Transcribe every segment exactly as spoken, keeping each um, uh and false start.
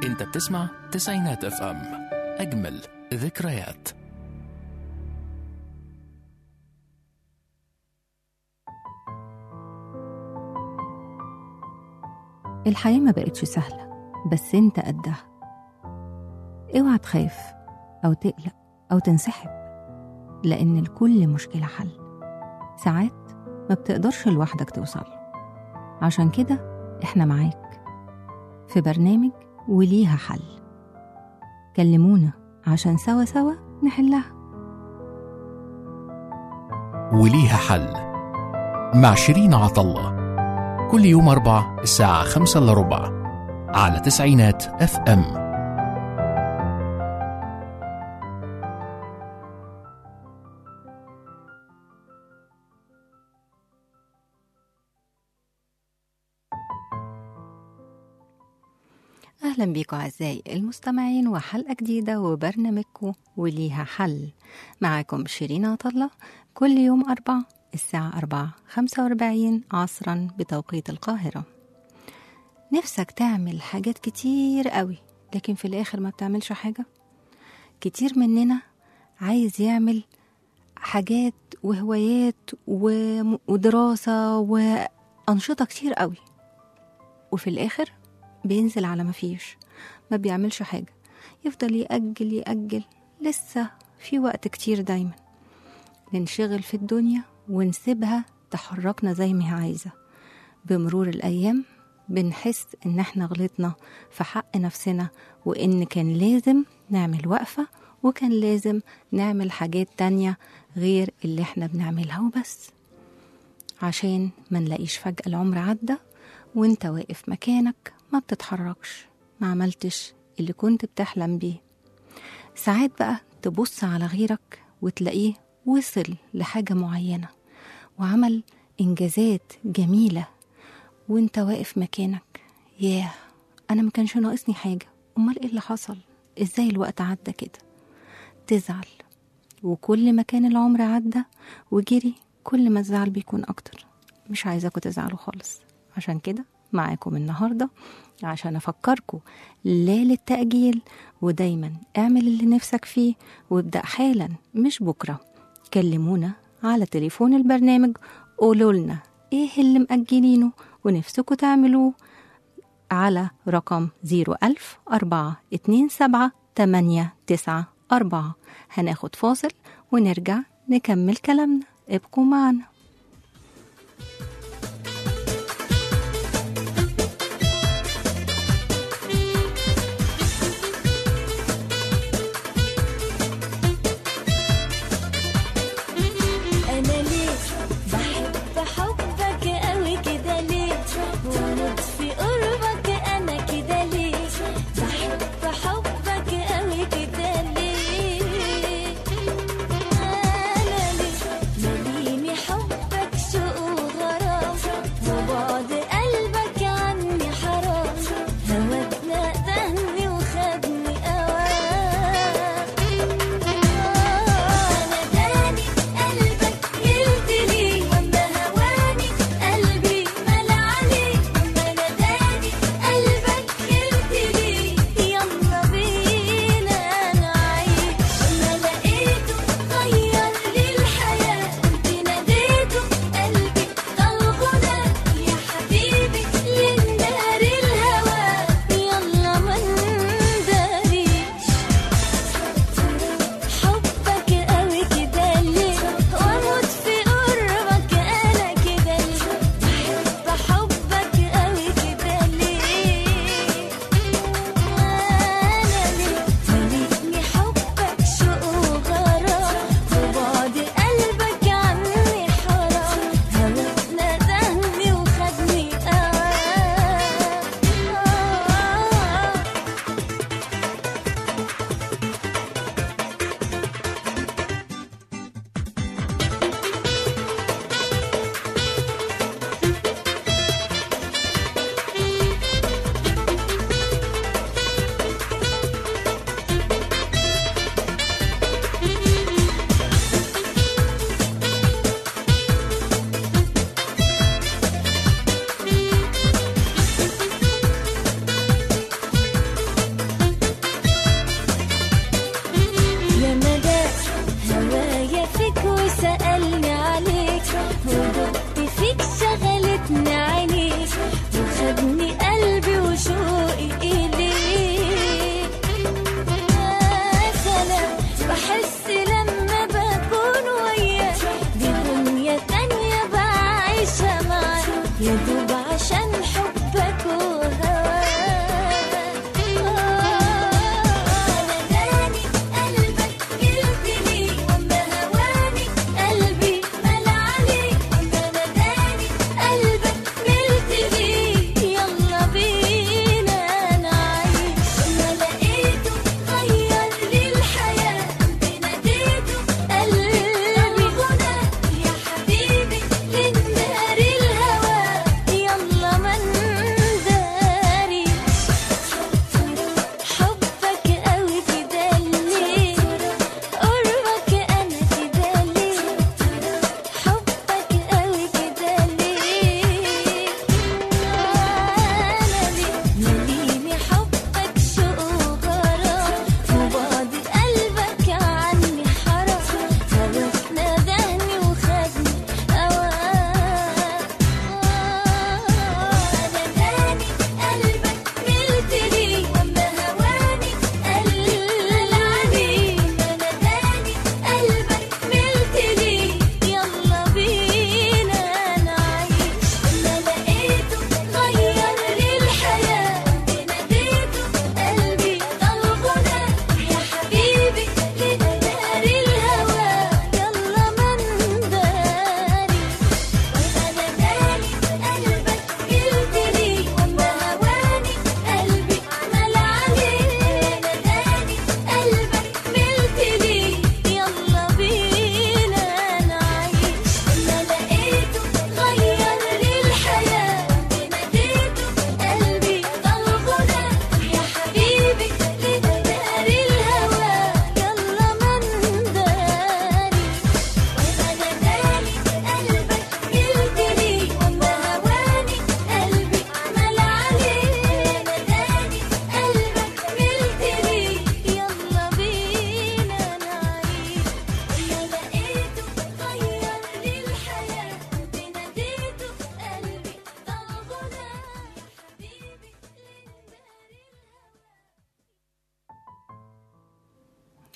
انت بتسمع تسعينات اف ام، اجمل ذكريات. الحياة ما بقتش سهلة، بس انت قدها. اوعى تخاف او تقلق او تنسحب، لان لكل مشكلة حل. ساعات ما بتقدرش لوحدك توصل، عشان كده احنا معاك في برنامج وليها حل. كلمونا عشان سوا سوا نحلها. وليها حل مع شيرين عطلة، كل يوم أربع الساعة خمسة إلا ربع على تسعينات اف ام. أهلا بيكم أعزائي المستمعين وحلقة جديدة وبرنامجكم وليها حل. معاكم شيرين عطلة كل يوم أربع الساعة أربعة خمسة وأربعين عصرا بتوقيت القاهرة. نفسك تعمل حاجات كتير قوي، لكن في الآخر ما بتعملش حاجة. كتير مننا عايز يعمل حاجات وهوايات ودراسة وأنشطة كتير قوي، وفي الآخر بينزل على مفيش، ما بيعملش حاجة، يفضل يأجل يأجل. لسه في وقت كتير. دايما ننشغل في الدنيا ونسيبها تحركنا زي ما هي عايزة. بمرور الأيام بنحس إن احنا غلطنا في حق نفسنا، وإن كان لازم نعمل وقفة، وكان لازم نعمل حاجات تانية غير اللي احنا بنعملها وبس، عشان ما نلاقيش فجأة العمر عدى وانت واقف مكانك ما بتتحركش، ما عملتش اللي كنت بتحلم بيه. ساعات بقى تبص على غيرك وتلاقيه وصل لحاجة معينة وعمل إنجازات جميلة، وانت واقف مكانك. ياه، أنا ما كانش ناقصني حاجة، أمال إيه اللي حصل؟ إزاي الوقت عدى كده؟ تزعل، وكل ما كان العمر عدى وجري كل ما الزعل بيكون أكتر. مش عايزاكم تزعلوا خالص، عشان كده معاكم النهاردة عشان أفكركم لا للتأجيل، ودايما اعمل اللي نفسك فيه وابدأ حالا مش بكرة. كلمونا على تليفون البرنامج، قولوا لنا ايه اللي مأجلينه ونفسكم تعملوه على رقم زيرو ألف أربعة اتنين سبعة تمانية تسعة أربعة. هناخد فاصل ونرجع نكمل كلامنا، ابقوا معنا. حبك شوق وغرام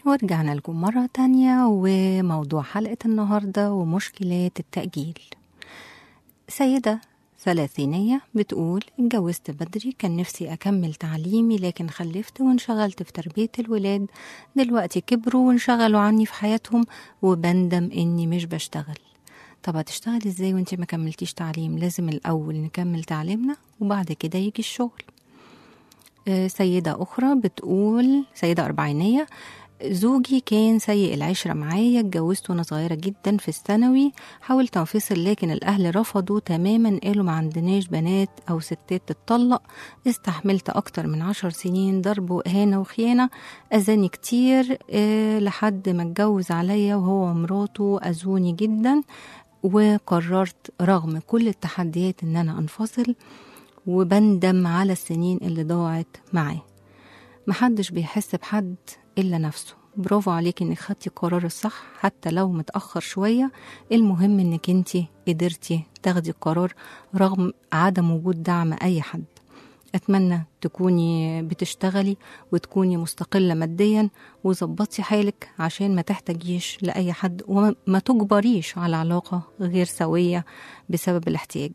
ورجعنا لكم مرة تانية وموضوع حلقة النهاردة ومشكلات التأجيل. سيدة ثلاثينية بتقول اتجوزت بدري، كان نفسي أكمل تعليمي لكن خلفت وانشغلت في تربية الولاد، دلوقتي كبروا وانشغلوا عني في حياتهم وبندم إني مش بشتغل. طب هتشتغل ازاي وانت ما كملتيش تعليم؟ لازم الأول نكمل تعليمنا وبعد كده يجي الشغل. آه سيدة أخرى بتقول، سيدة أربعينية، زوجي كان سيء العشرة معايا، اتجوزت وانا صغيرة جدا في الثانوي، حاولت انفصل لكن الأهل رفضوا تماما، قالوا ما عندناش بنات أو ستات تتطلق. استحملت أكتر من عشر سنين ضرب وإهانة وخيانة، أذاني كتير أه لحد ما اتجوز عليا وهو ومراته أذوني جدا، وقررت رغم كل التحديات إن أنا أنفصل، وبندم على السنين اللي ضاعت معاه. محدش بيحس بحد إلا نفسه. برافو عليك إنك خدتي القرار الصح حتى لو متأخر شوية، المهم إنك انتي قدرتي تاخدي القرار رغم عدم وجود دعم أي حد. أتمنى تكوني بتشتغلي وتكوني مستقلة ماديا وظبطي حالك عشان ما تحتاجيش لأي حد وما تجبريش على علاقة غير سوية بسبب الاحتياج.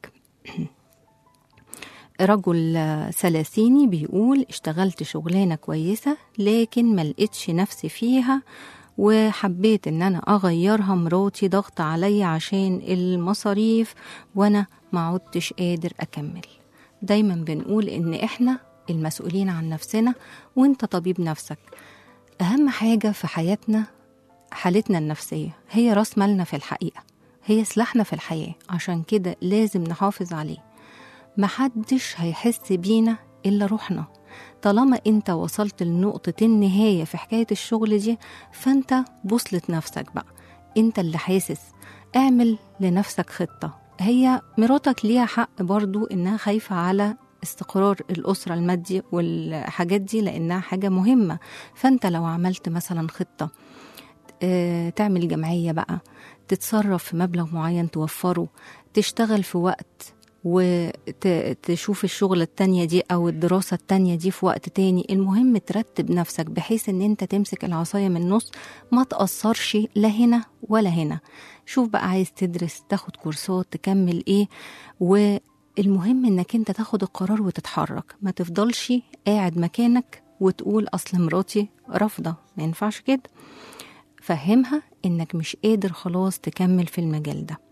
رجل ثلاثيني بيقول اشتغلت شغلانة كويسة لكن ما لقيتش نفسي فيها وحبيت ان انا اغيرها، مراتي ضغط علي عشان المصاريف وانا ما عدتش قادر اكمل. دايما بنقول ان احنا المسؤولين عن نفسنا وانت طبيب نفسك. اهم حاجة في حياتنا حالتنا النفسية، هي راس مالنا في الحقيقة، هي سلاحنا في الحياة، عشان كده لازم نحافظ عليه. محدش هيحس بينا إلا روحنا. طالما انت وصلت لنقطة النهاية في حكاية الشغل دي، فانت بوصلة نفسك بقى، انت اللي حاسس. اعمل لنفسك خطة. هي مراتك ليها حق برضو انها خايفة على استقرار الأسرة المادي والحاجات دي لأنها حاجة مهمة. فانت لو عملت مثلا خطة اه تعمل جمعية بقى، تتصرف في مبلغ معين توفره، تشتغل في وقت وتشوف الشغل التانية دي أو الدراسة التانية دي في وقت تاني. المهم ترتب نفسك بحيث ان انت تمسك العصاية من النص، ما تأثرش لا هنا ولا هنا. شوف بقى عايز تدرس، تاخد كورسات، تكمل ايه، والمهم انك انت تاخد القرار وتتحرك. ما تفضلش قاعد مكانك وتقول أصل مراتي رافضة، ما ينفعش كده. فهمها انك مش قادر خلاص تكمل في المجال ده.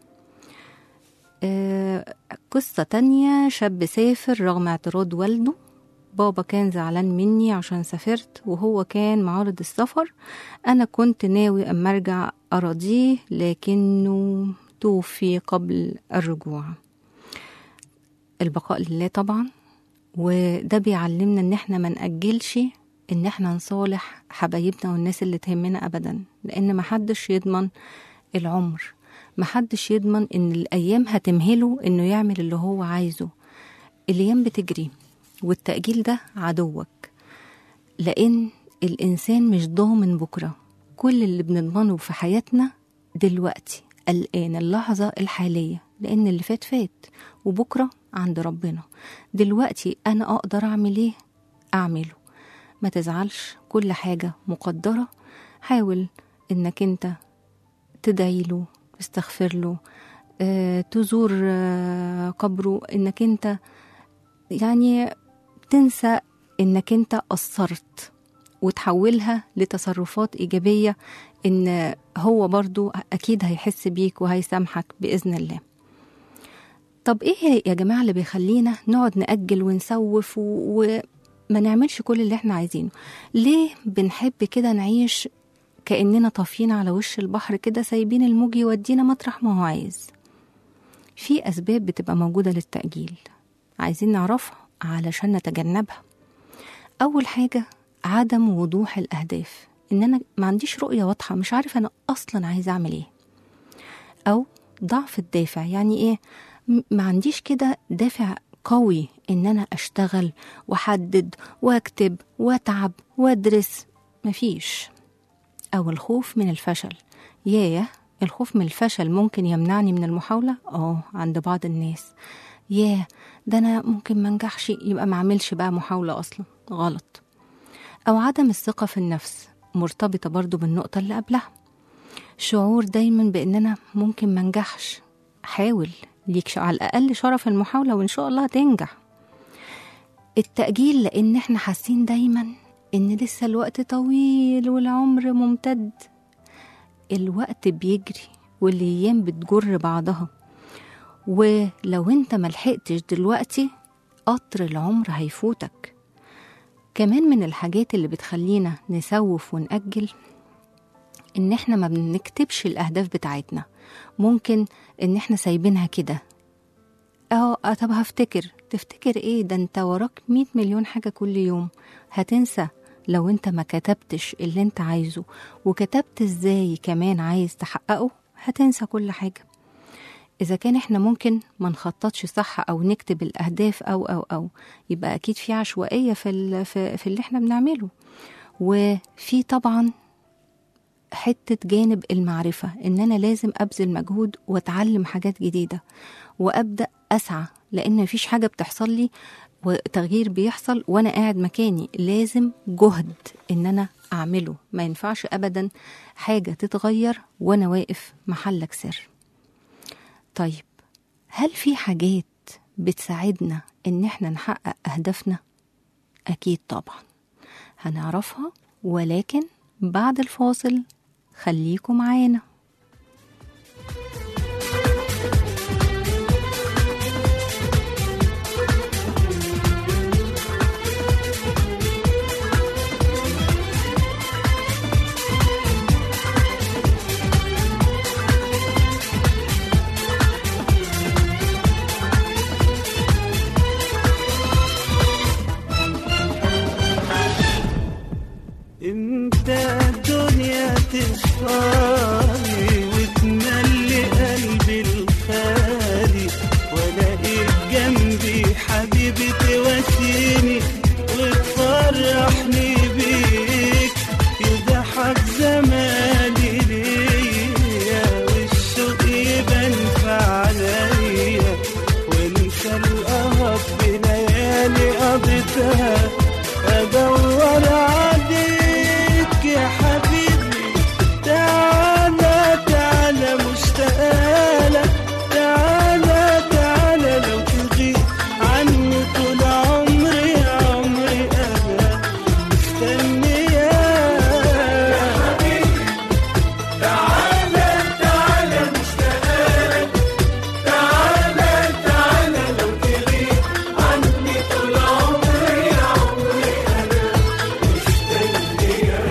آه قصة تانية، شاب سافر رغم اعتراض والده. بابا كان زعلان مني عشان سافرت وهو كان معارض السفر. أنا كنت ناوي أما أرجع أراضيه لكنه توفي قبل الرجوع. البقاء لله طبعا، وده بيعلمنا إن احنا ما نأجلش إن احنا نصالح حبايبنا والناس اللي تهمنا أبدا، لأن محدش يضمن العمر، محدش يضمن ان الايام هتمهله انه يعمل اللي هو عايزه. الايام بتجري والتأجيل ده عدوك، لان الانسان مش ضامن بكرة. كل اللي بنضمنه في حياتنا دلوقتي الآن اللحظة الحالية، لان اللي فات فات وبكرة عند ربنا. دلوقتي انا اقدر اعمل ايه اعمله، ما تزعلش، كل حاجة مقدرة. حاول انك انت تدعي له، تستغفر له، آه، تزور آه، قبره، انك انت يعني تنسى انك انت قصرت وتحولها لتصرفات ايجابية، ان هو برضو اكيد هيحس بيك وهيسامحك بإذن الله. طب ايه يا جماعة اللي بيخلينا نقعد نأجل ونسوف وما نعملش كل اللي احنا عايزينه؟ ليه بنحب كده نعيش كأننا طافين على وش البحر كده، سايبين الموج يودينا مطرح ما هو عايز؟ في أسباب بتبقى موجودة للتأجيل، عايزين نعرفها علشان نتجنبها. أول حاجة عدم وضوح الأهداف، إن أنا ما عنديش رؤية واضحة، مش عارف أنا أصلا عايز أعمل إيه. أو ضعف الدافع، يعني إيه؟ ما عنديش كده دافع قوي إن أنا أشتغل وأحدد وأكتب وأتعب وأدرس، مفيش. أو الخوف من الفشل، ياه الخوف من الفشل ممكن يمنعني من المحاولة؟ آه عند بعض الناس. ياه ده أنا ممكن منجحش، يبقى معملش بقى محاولة أصلا، غلط. أو عدم الثقة في النفس، مرتبطة برضو بالنقطة اللي قبلها، شعور دايما بأننا ممكن منجحش. حاول، ليك على الأقل شرف المحاولة وإن شاء الله هتنجح. التأجيل لأن احنا حاسين دايما إن لسه الوقت طويل والعمر ممتد. الوقت بيجري والأيام بتجر بعضها، ولو انت ملحقتش دلوقتي قطر العمر هيفوتك. كمان من الحاجات اللي بتخلينا نسوف ونأجل ان احنا ما بنكتبش الأهداف بتاعتنا. ممكن ان احنا سايبينها كده، اه طب هفتكر. تفتكر ايه؟ ده انت وراك مية مليون حاجة كل يوم. هتنسى لو انت ما كتبتش اللي انت عايزه، وكتبت ازاي كمان عايز تحققه، هتنسى كل حاجة. إذا كان إحنا ممكن ما نخططش صح أو نكتب الأهداف أو أو أو يبقى أكيد في عشوائية في, في, في اللي إحنا بنعمله. وفي طبعا حتة جانب المعرفة، إن أنا لازم أبذل مجهود وأتعلم حاجات جديدة وأبدأ أسعى، لأن مفيش حاجة بتحصل لي وتغيير بيحصل وأنا قاعد مكاني. لازم جهد إن أنا أعمله، ما ينفعش أبدا حاجة تتغير وأنا واقف محلك سر. طيب، هل في حاجات بتساعدنا إن احنا نحقق أهدافنا؟ أكيد طبعا هنعرفها، ولكن بعد الفاصل خليكم معانا. امتى الدنيا تصفاني وتملي قلبي الخالي، والاقيك جنبي حبيبي تواسيني وتفرحني بيك، يضحك زماني ليا والشوق يبان في عينيا، وانسى القهر بليالي قضيتها ادور عليك يا حبيبي. تعالى تعالى مشتاقلك، تعالى تعالى لو تغيب عني طول عمري عمري انا مستنياك يا حبيبي. تعالى تعالى مشتاقلك، تعالى تعالى لو تغيب عني طول عمري عمري انا مستنياك.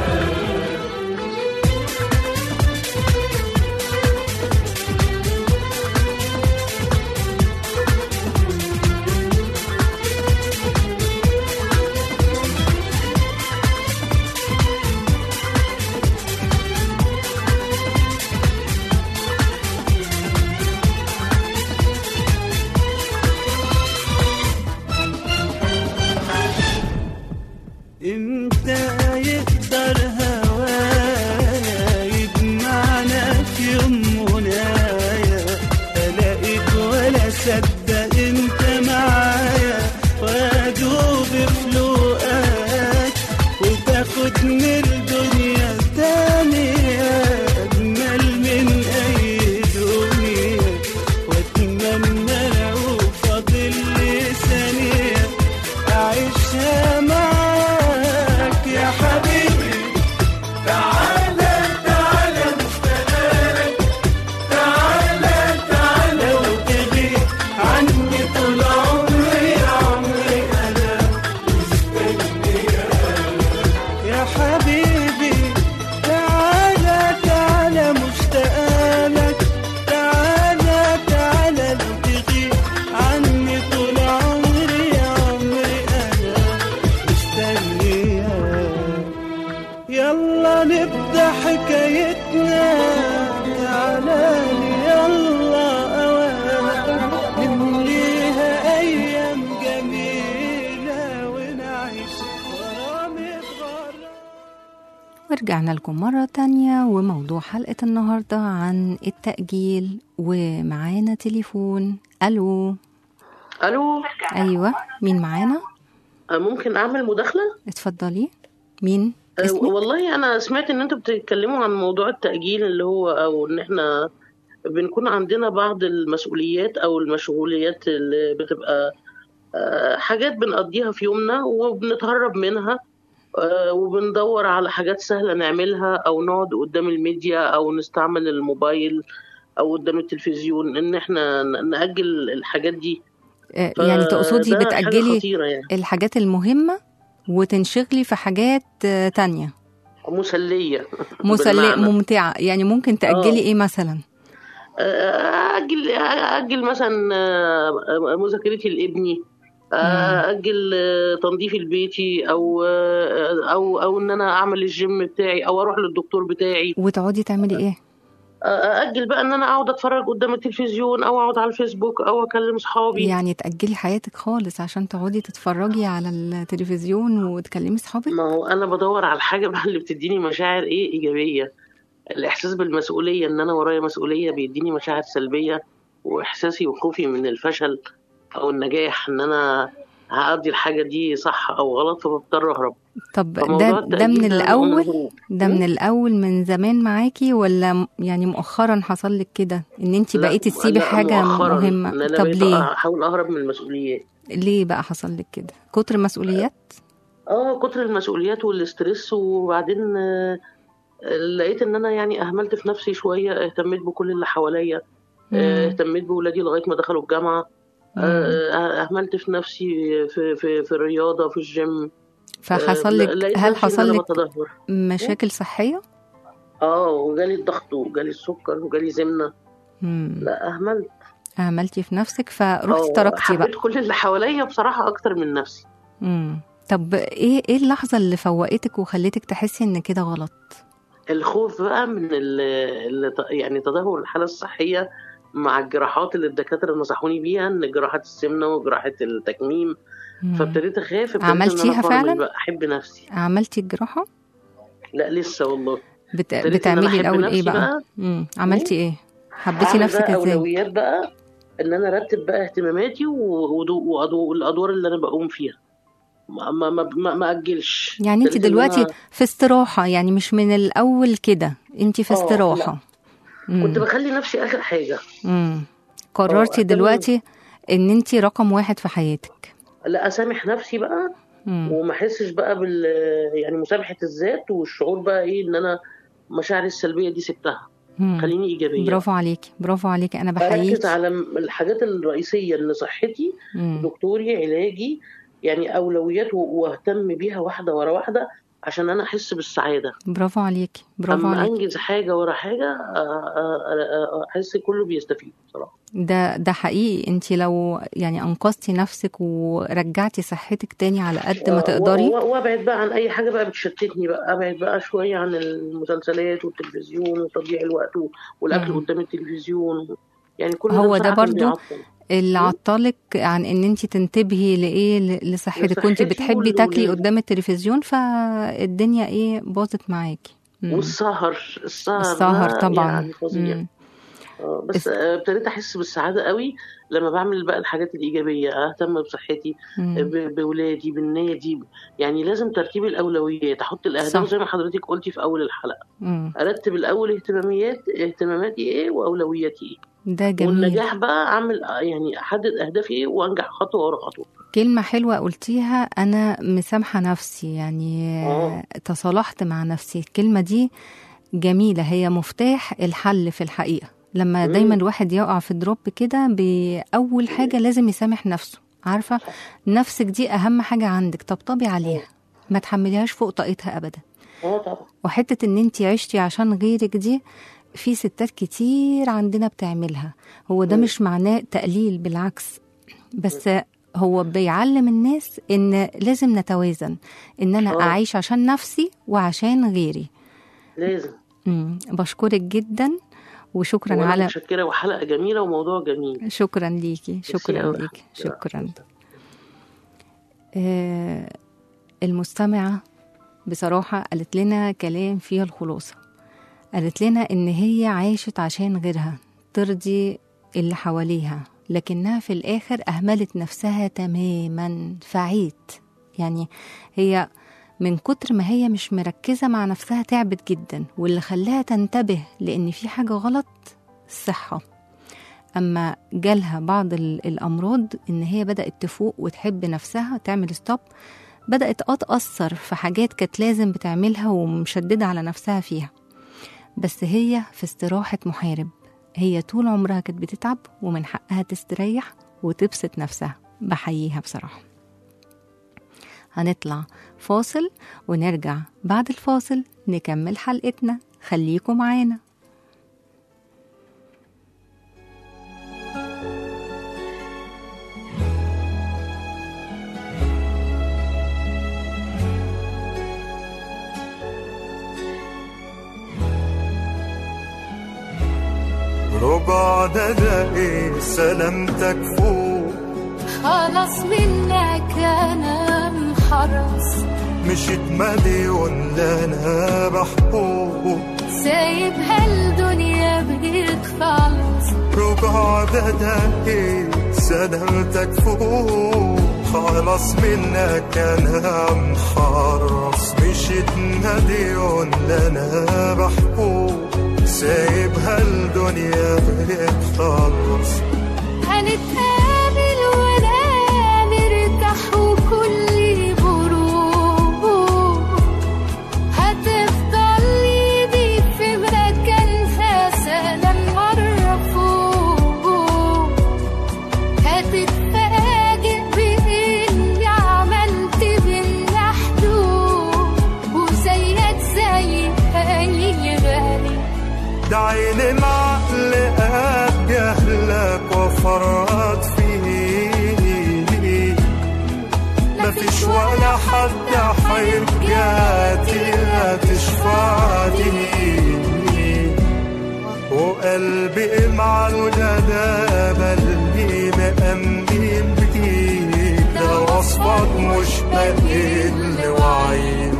امتى يقدر هوايا يجمعنا في يوم منايا، الاقيك ولا صدق انت معايا، وادوب في لقاك وتاخدني الدنيا تانية اجمل من اي دنيا، واتمنى لو فاضل لي ثانية اعيشها معاك يا حبيبي. تعالى تعالى مشتاقلك، تعالى تعالى لو تغيب عني طول عمري عمري انا مستنياك يا حبيبي. تعالى تعالى مشتاقلك، تعالى تعالى لو تغيب عني طول عمري عمري انا مستنياك. يلا نبدأ حكايتنا، تعالى لي يلا أوان نمليها أيام جميلة ونعيش غرامة غرام. ورجعنا لكم مرة تانية، وموضوع حلقة النهاردة عن التأجيل، ومعانا تليفون. ألو. الو. أيوة، مين معانا؟ ممكن اعمل مداخله؟ اتفضلي. مين؟ أه، اسمك؟ والله انا سمعت ان انتوا بتتكلموا عن موضوع التأجيل، اللي هو او ان احنا بنكون عندنا بعض المسؤوليات او المشغوليات اللي بتبقى أه، حاجات بنقضيها في يومنا وبنتهرب منها، أه، وبندور على حاجات سهلة نعملها، او نقعد قدام الميديا او نستعمل الموبايل او قدام التلفزيون، ان احنا ن- نأجل الحاجات دي. آه، يعني تقصدي فده حاجة بتأجلي خطيرة يعني، الحاجات المهمة وتنشغلي في حاجات آه، تانية مسلية مسلية بالمعنى. ممتعة. يعني ممكن تأجلي اه ايه مثلا؟ أجل أجل مثلا آه، مذاكرتي لابني، مم. أجل آه، تنظيفي لبيتي، أو آه، أو أو إن أنا أعمل الجيم بتاعي، أو أروح للدكتور بتاعي. وتقعدي تعملي ايه؟ أجل بقى إن أنا أقعد أتفرج قدام التلفزيون، أو أقعد على الفيسبوك، أو أكلم صحابي. يعني تأجلي حياتك خالص عشان تقعدي تتفرجي على التلفزيون وتكلمي صحابك؟ ما هو أنا بدور على الحاجة بقى اللي بتديني مشاعر إيه إيجابية. الإحساس بالمسؤولية، إن أنا ورايا مسؤولية، بيديني مشاعر سلبية، وإحساسي وخوفي من الفشل أو النجاح، إن أنا هأدي الحاجة دي صح أو غلط، فبضطر أهرب. طب ده فموضوع ده من التأجيل ده نوع من الأول الهروب. ده من م? الأول من زمان معاكي، ولا م- يعني مؤخرا حصل لك كده ان انت لا بقيتي تسيبي لا حاجة مؤخرا، مهمة؟ إن أنا طب بقيت ليه؟ أحاول أهرب من المسؤوليات. ليه بقى حصل لك كده؟ كتر مسؤوليات؟ اه كتر المسؤوليات والاسترس، وبعدين آه، لقيت ان انا يعني اهملت في نفسي شويه، اهتميت بكل اللي حواليا، آه، مم. اهتميت بولادي لغايه ما دخلوا الجامعه، مم. آه، اهملت في نفسي في في في الرياضه، في الجيم. آه، فحصل لك، لقيت هل نفسي ان حصل انا لك بتدهور. مشاكل صحية؟ اه وجالي الضغط وجالي السكر وجالي سمنه. مم. لا اهملت. عملتي في نفسك فروحتي اه تركتي بقى. حبيت كل اللي حواليا بصراحه اكتر من نفسي. مم. طب ايه ايه اللحظة اللي فوقتك وخلتك تحسي ان كده غلط؟ الخوف بقى من ال ال- يعني تدهور الحاله الصحيه، مع الجراحات اللي الدكاتره نصحوني بيها، ان جراحات السمنه وجراحات التكميم. مم. فابتديت اخاف، ابتديت ان انا عملتيها فرمل فعلا؟ بقى، احب نفسي. عملتي الجراحة؟ لا لسه والله. بت... ابتديت ان انا بتعملي احب الأول ايه نفسي بقى؟ بقى. مم. م? عملتي ايه؟ حبيتي اعمل نفسك بقى ازاي؟ اولويات بقى، ان انا ارتب بقى اهتماماتي والادوار اللي انا بقوم فيها، ما ما ما, ما, ما اجلش. يعني انت ابتديت ان دلوقتي انا في استراحة، يعني مش من الأول كده، انت في اه لا، استراحة. كنت مم. بخلي نفسي اخر حاجه. مم. اه قررتي اهتم. دلوقتي ان انت رقم واحد في حياتك. لا اسامح نفسي بقى، مم. وما احسش بقى بال يعني مسامحه الذات، والشعور بقى ايه، ان انا مشاعري السلبيه دي سبتها، مم. خليني ايجابيه بقى. برافو عليكي، برافو عليكي، انا اركز بحييكي. على م- الحاجات الرئيسيه، ان صحتي، مم. دكتوري، علاجي، يعني اولويات، و- واهتم بيها واحده ورا واحده، عشان انا احس بالسعاده. برافو عليكي، برافو اما عليكي. انجز حاجه ورا حاجه، آه، آه، آه، احس كله بيستفيد بصراحه. ده ده حقيقي، انت لو يعني انقذتي نفسك ورجعتي صحتك تاني على قد ما آه، و- تقدري. و- وابعد بقى عن اي حاجه بقى بتشتتني بقى، ابعد بقى شويه عن المسلسلات والتلفزيون وتضييع الوقت، و- والاكل مم. قدام التلفزيون، يعني كل ده هو ده بصراحه كان برضو بيعطل. اللي م? عطلك عن ان انت تنتبهي لايه، ل- لصحتك، كنت لصحتي بتحبي تاكلي ولولادي. قدام التلفزيون فالدنيا ايه باظت معاكي. مم. والسهر، السهر السهر ده طبعا. يعني فظيع. مم. آه، بس اس- آه، ابتديت احس بالسعاده قوي لما بعمل بقى الحاجات الايجابيه، اهتم بصحتي، آه، مم. ب- باولادي، بالنادي. يعني لازم ترتيب الاولويات، احط الاهداف صح. زي ما حضرتك قلتي في اول الحلقه، مم. ارتب الاول اهتماميات اهتماماتي ايه واولوياتي ايه، ده جميل. والنجاح بقى اعمل يعني احدد اهدافي ايه وانجح خطوه ورا خطوه. كلمة حلوة قلتيها، أنا مسامحة نفسي، يعني اه تصالحت مع نفسي. الكلمة دي جميلة، هي مفتاح الحل في الحقيقة. لما دايما امم الواحد يقع في دروب كده، بأول حاجة لازم يسامح نفسه. عارفة، صح. نفسك دي أهم حاجة عندك، طبطبي عليها، اه ما تحمليهاش فوق طاقتها أبدا. اه طبعا. وحتة ان انتي عشتي عشان غيرك دي، في ستات كتير عندنا بتعملها. هو ده مم. مش معناه تقليل، بالعكس، بس هو بيعلم الناس ان لازم نتوازن، ان انا اه اعيش عشان نفسي وعشان غيري. لازم. مم. بشكرك جدا، وشكرا وانا على متشكره، وحلقه جميله وموضوع جميل. شكرا ليكي، ميرسي شكرا قوي. ليكي، شكرا. آه المستمعة بصراحة قالت لنا كلام فيه الخلاصة. قالت لنا إن هي عاشت عشان غيرها، ترضي اللي حواليها، لكنها في الآخر أهملت نفسها تماما، فعيت. يعني هي من كتر ما هي مش مركزة مع نفسها تعبت جدا، واللي خلاها تنتبه لأن في حاجة غلط الصحة. أما جالها بعض الأمراض إن هي بدأت تفوق وتحب نفسها تعمل ستوب، بدأت أتأثر في حاجات كانت لازم بتعملها ومشددة على نفسها فيها، بس هي في استراحة محارب. هي طول عمرها كانت بتتعب ومن حقها تستريح وتبسط نفسها. بحييها بصراحة. هنطلع فاصل ونرجع بعد الفاصل نكمل حلقتنا، خليكم معانا. ربع دقايق سلامتك فوق، خلاص منك انا محرص، مشيت مليون لا انا بحبوب، سايبها الدنيا بتخلص. ربع دقايق سلامتك فوق، خلاص منك انا محرص، مشيت مليون لا انا بحبوب، سايبها الدنيا بتخلص. هنتقابل ولا نرتاح وكل بروب، هتفضل ايدي في مكانها سلام مرفوض، هتتفاجئ بإني عملت بينا حدود، وزيك زي أي غالي. ده عين العقل قد جهلك وفرط فيه، مفيش ولا حد حجاتي هتشفعني، وقلبي مع الندامة اللي مأمين بيه، ده وصفك مش بقل وعين.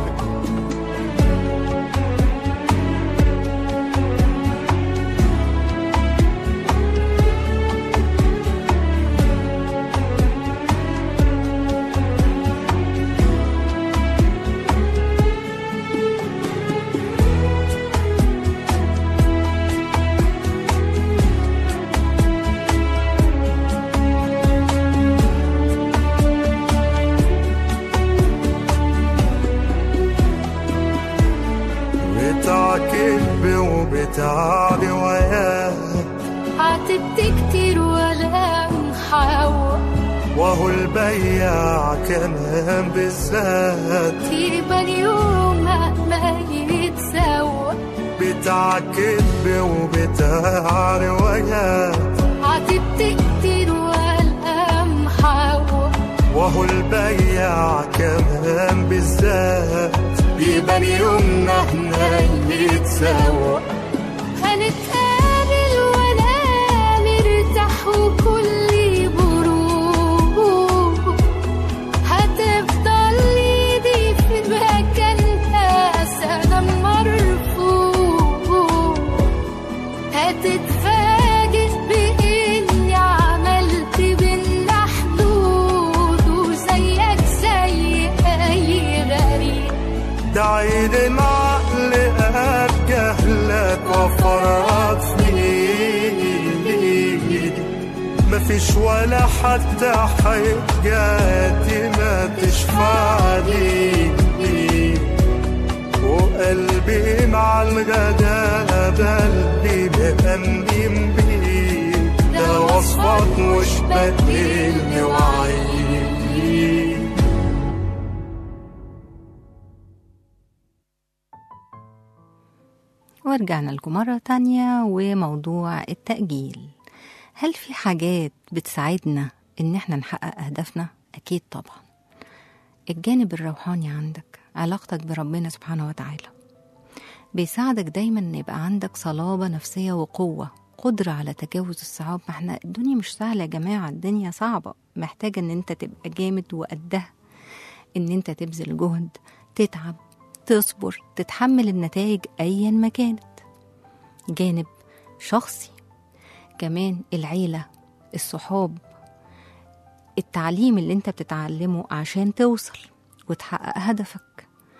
بتاع روايات عاتبت كتير ولا محاوى، وهو البياع كمان بالذات يبقى اليوم ما يتسوى. بتاع كذب وبتاع روايات عاتبت كتير ولا محاوى، وهو البياع كمان بالذات بيبان يومنا احنا يتسوى. هنتقابل ولا نرتاح وكل بروب، هتفضل ايدي في مكانها سلام مرفوض، هتتفاجئ بإني عملت بينا حدود، وزيك زي أي غريب. ده عيد العقل قد جهلك وفرط فيه، مفيش ولا حتى حجاتي ما تشفعني، وقلبي مع الغدابة اللي بأمين بيه، ده وصفك مش بدل وعيد. ورجعنا لكم مرة تانية وموضوع التأجيل. هل في حاجات بتساعدنا إن احنا نحقق أهدافنا؟ أكيد طبعا. الجانب الروحاني عندك، علاقتك بربنا سبحانه وتعالى، بيساعدك دايما إن يبقى عندك صلابة نفسية وقوة، قدرة على تجاوز الصعاب. ما احنا الدنيا مش سهلة يا جماعة، الدنيا صعبة، محتاجة إن انت تبقى جامد وقدها، إن انت تبذل جهد، تتعب، تصبر، تتحمل النتائج أيا ما كانت. جانب شخصي كمان، العيلة، الصحاب، التعليم اللي انت بتتعلمه عشان توصل وتحقق هدفك.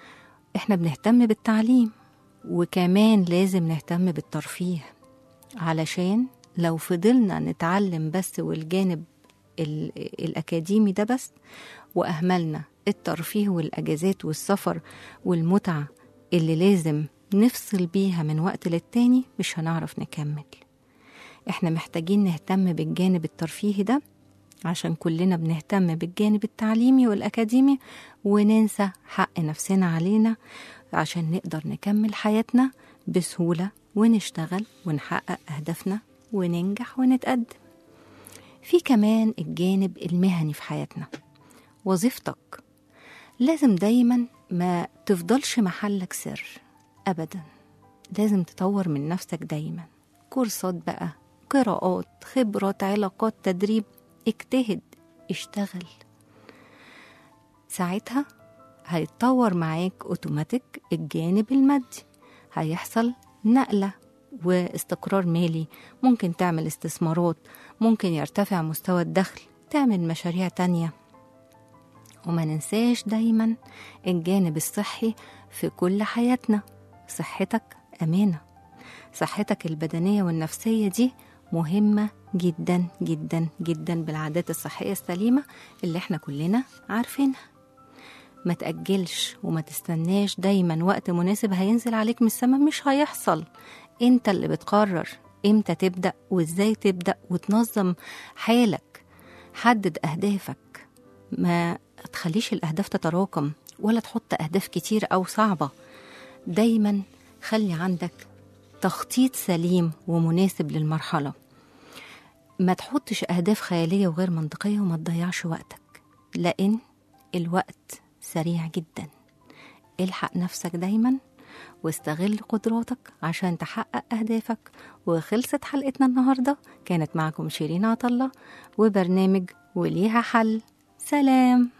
احنا بنهتم بالتعليم، وكمان لازم نهتم بالترفيه، علشان لو فضلنا نتعلم بس والجانب الأكاديمي ده بس، وأهملنا الترفيه والأجازات والسفر والمتعة اللي لازم نفصل بيها من وقت للتاني، مش هنعرف نكمل. احنا محتاجين نهتم بالجانب الترفيهي ده عشان كلنا بنهتم بالجانب التعليمي والأكاديمي، وننسى حق نفسنا علينا عشان نقدر نكمل حياتنا بسهولة ونشتغل ونحقق أهدافنا وننجح ونتقدم. في كمان الجانب المهني في حياتنا. وظيفتك لازم دايما ما تفضلش محلك سر أبدا، لازم تطور من نفسك دايما، كورسات بقى، قراءات، خبرات، علاقات، تدريب، اجتهد، اشتغل. ساعتها هيتطور معاك اوتوماتيك الجانب المادي، هيحصل نقلة واستقرار مالي، ممكن تعمل استثمارات، ممكن يرتفع مستوى الدخل، تعمل مشاريع تانية. وما ننساش دايما الجانب الصحي في كل حياتنا. صحتك أمانة، صحتك البدنية والنفسية دي مهمة جدا جدا جدا بالعادات الصحية السليمة اللي احنا كلنا عارفينها. ما تأجلش وما تستناش دايما وقت مناسب هينزل عليك من السماء، مش هيحصل. انت اللي بتقرر امتى تبدأ وازاي تبدأ وتنظم حالك. حدد أهدافك، ما تخليش الأهداف تتراكم ولا تحط أهداف كتير أو صعبة. دايما خلي عندك تخطيط سليم ومناسب للمرحلة. ما تحطش أهداف خيالية وغير منطقية وما تضيعش وقتك، لأن الوقت سريع جدا. الحق نفسك دايما واستغل قدراتك عشان تحقق أهدافك. وخلصت حلقتنا النهاردة، كانت معكم شيرين عطلة وبرنامج وليها حل. سلام.